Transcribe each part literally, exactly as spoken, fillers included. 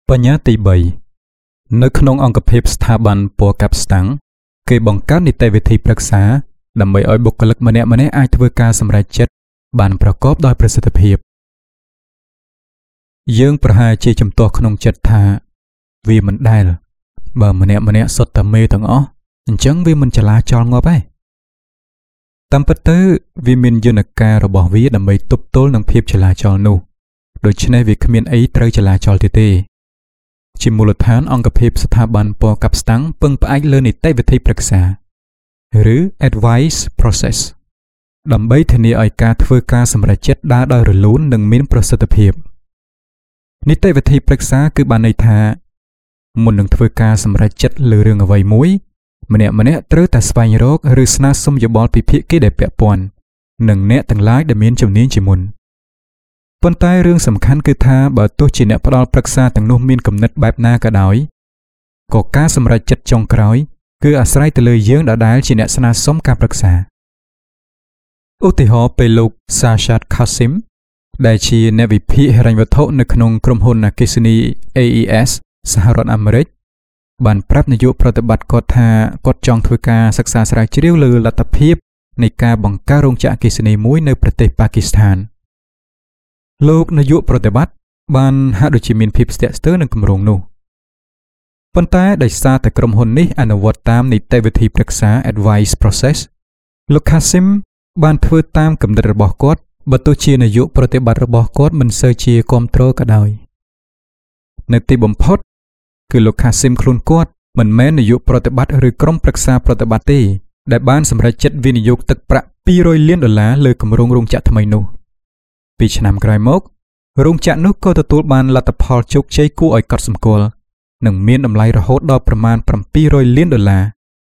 បញ្ញាទីបីនៅក្នុងអង្គភាពស្ថាប័នពណ៌កាប់ស្តាំងគេបង្កើតនីតិវិធីប្រឹក្សាដើម្បីឲ្យបុគ្គលិកម្នាក់ៗអាចធ្វើការសម្រេចចិត្តបានប្រកបដោយប្រសិទ្ធភាពយើងប្រហែលជាចំទាស់ក្នុងចិត្តថាវាមិនដែលបើម្នាក់ម្នាក់សុទ្ធតែមេទាំងអស់អញ្ចឹងវាមិនចលាចលងាប់ទេតាមពិតទៅវាមានយន្តការរបស់វាដើម្បីទប់ទល់នឹងភាពចលាចលនោះដូច្នេះវាគ្មានអីត្រូវចលាចលទៀតទេជាមូលដ្ឋានអង្គភាពស្ថាប័នពណ៌កាប់ស្តាំងពឹងផ្អែកលើនីតិវិធីប្រឹក្សាឬ advice process ដើម្បីធានាឲ្យការធ្វើការសម្រេចចិត្តដើរដោយរលូននិងមានប្រសិទ្ធភាពនីតិវិធីប្រឹក្សាគឺបានន័យថាមុននឹងធ្វើការសម្រេចចិត្តលើរឿងអ្វីមួយម្នាក់ម្នាក់ត្រូវតែស្វែងរកឬស្នើសុំយោបល់ពីភាគីដែលពាក់ព័ន្ធនិងអ្នកទាំងឡាយដែលមានជំនាញជាមុនប៉ុន្តែរឿងសំខាន់គឺថាបើទោះជាអ្នកផ្ដល់ប្រឹក្សាទាំងនោះមានគំនិតបែបណាក៏ដោយក៏ការសម្រេចចិត្តចុងក្រោយគឺអាស្រ័យទៅលើយើងដដែលជាអ្នកស្នើសុំការប្រឹក្សាឧទាហរណ៍ពេលលោក Sajjad Qasim ដែលជាអ្នកវិភាគហិរញ្ញវត្ថុនៅក្នុងក្រុមហ៊ុនអគ្គិសនី A E S សហរដ្ឋអាមេរិកបានប្រាប់នាយកប្រតិបត្តិគាត់ថាគាត់ចង់ធ្វើការសិក្សាស្រាវជ្រាវលើលទ្ធភាពនៃការបង្កើតរោងចក្រអគ្គិសនីមួយនៅប្រទេសប៉ាគីស្ថានលោកនាយកប្រតិបត្តិបានហាក់ដូចជាមានភាពស្ទាក់ស្ទើរនឹងគម្រោងនោះប៉ុន្តែដោយសារតែក្រុមហ៊ុននេះអនុវត្តតាមនីតិវិធីប្រឹក្សា advice process លោក Qasim បានធ្វើតាមគំនិតរបស់គាត់បើទោះជានាយកប្រតិបត្តិរបស់គាត់មិនសូវជាគាំទ្រក៏ដោយនៅទីបំផុតគឺលោក Qasim ខ្លួនគាត់មិនមែននាយកប្រតិបត្តិឬក្រុមប្រឹក្សាប្រតិបត្តិទេដែលបានសម្រេចចិត្តវិនិយោគទឹកប្រាក់ពីររយលានដុល្លារលើគម្រោងរោងចក្រថ្មីនោះពីឆ្នាំក្រោយមករោងចក្រនោះក៏ទទួលបានលទ្ធផលជោគជ័យគួរឲ្យកត់សម្គាល់និងមានតម្លៃរហូតដល់ប្រមាណប្រាំពីររយលានដុល្លារ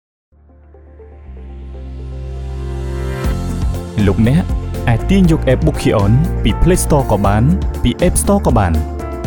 លោកអ្នកអាចទាញយក App Bookion ពី Play Store ក៏បានពី App Store ក៏បាន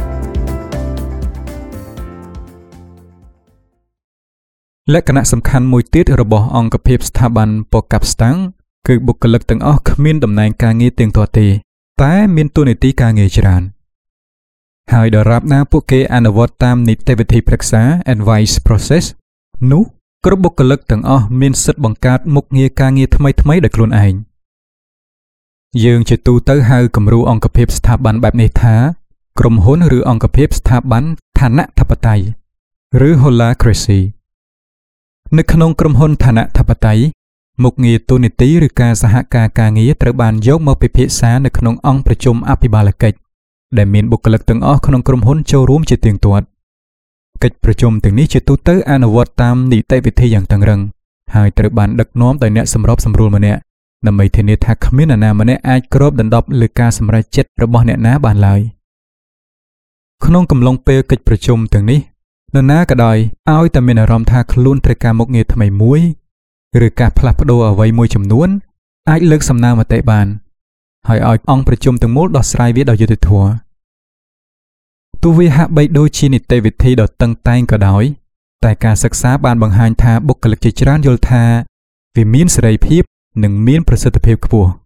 លក្ខណៈសំខាន់មួយទៀតរបស់អង្គភាពស្ថាប័នពណ៌កាប់ស្តាំងគឺបុគ្គលិកទាំងអស់គ្មានតំណែងការងារទៀងទាត់ទេតែមានតួនាទីការងារច្រើនហើយដរាបណាពួកគេអនុវត្តតាមនីតិវិធីប្រឹក្សា advice process នោះគ្រប់បុគ្គលិកទាំងអស់មានសិទ្ធិបង្កើតមុខងារការងារថ្មីៗដោយខ្លួនឯងយើងជាទូទៅហៅគំរូអង្គភាពស្ថាប័នបែបនេះថាក្រុមហ៊ុនឬអង្គភាពស្ថាប័នឋានៈធិបតេយ្យឬ holacracy នៅក្នុងក្រុមហ៊ុនឋានៈធិបតេយ្យមុខងារតួនាទីឬការសហការការងារត្រូវបានយកមកពិភាក្សានៅក្នុងអង្គប្រជុំអភិបាលកិច្ចដែលមានបុគ្គលិកទាំងអស់ក្នុងក្រុមហ៊ុនចូលរួមជាទៀងទាត់កិច្ចប្រជុំទាំងនេះជាទូទៅអនុវត្តតាមនីតិវិធីយ៉ាងតឹងរ៉ឹងហើយត្រូវបានដឹកនាំដោយអ្នកសម្របសម្រួលម្នាក់ដើម្បីធានាថាគ្មាននរណាម្នាក់អាចគ្របដណ្ដប់លើការសម្រេចចិត្តរបស់អ្នកណាបានឡើយក្នុងកំឡុងពេលកិច្ចប្រជុំទាំងនេះនរណាក៏ដោយឲ្យតែមានអារម្មណ៍ថាខ្លួនត្រូវការមុខងារថ្មីមួយឬការផ្លាស់ប្ដូរអ្វីមួយចំនួនអាចលើកសំណើមតិបានហើយឲ្យអង្គប្រជុំទាំងមូលដោះស្រាយវាដោយយុត្តិធម៌ទោះវាហាក់បីដូចជានីតិវិធីដ៏តឹងតែងក៏ដោយតែការសិក្សាបានបង្ហាញថាបុគ្គលិកជាច្រើនយល់ថាវាមានសេរីភាពនិងមានប្រសិទ្ធភាពខ្ពស់